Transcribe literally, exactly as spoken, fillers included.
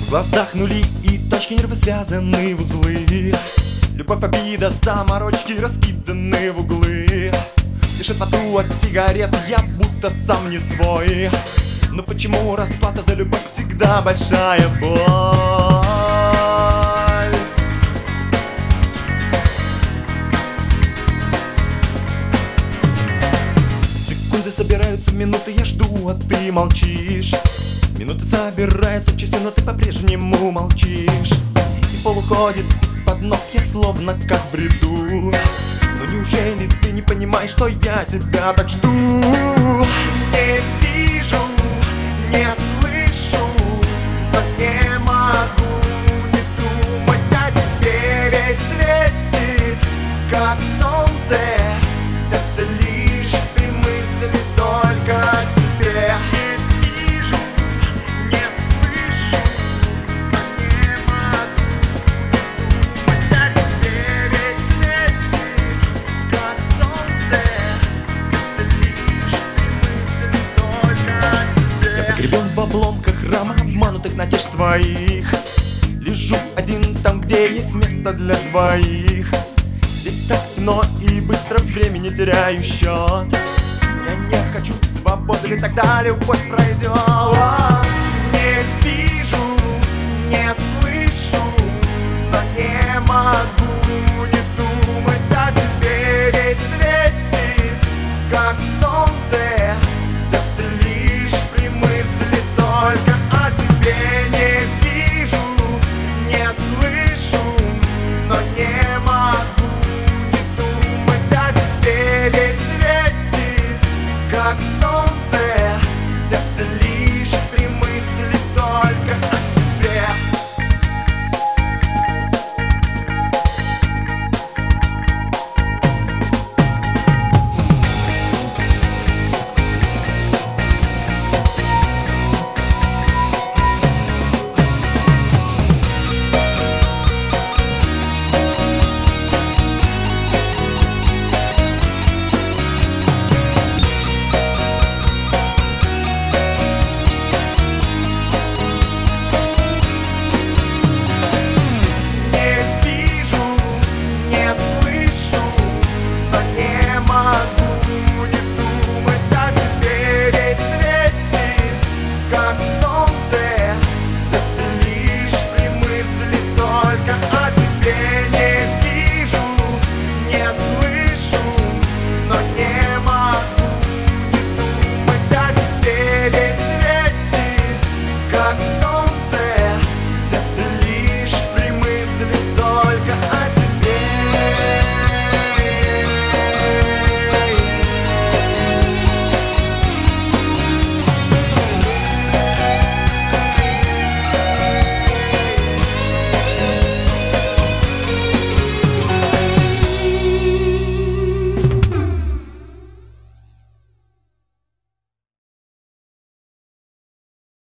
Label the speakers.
Speaker 1: В глазах нули и точки нервы связаны в узлы. Любовь, обида, заморочки раскиданы в углы. Дышит во рту от сигарет, я будто сам не свой. Но почему расплата за любовь всегда большая боль? Секунды собираются в минуты, я жду, а ты молчишь. Минуты собираются в часы, но ты по-прежнему молчишь. И пол уходит из-под ног, я словно как в бреду. Но неужели ты не понимаешь, что я тебя так жду? Не вижу, не слышу, но не могу не думать о тебе. Ведь светит, как солнце, сердце лишь при мысли только о тебе. Гребем в обломках рам, обманутых надежд своих. Лежу один там, где есть место для двоих. Здесь так темно и быстро времени теряю счет. Я не хочу свободы, ведь тогда любовь пройдет. Не вижу, не слышу, но не могу не думать о тебе. Ведь светит, как солнце, сердце лишь при мысли только о тебе.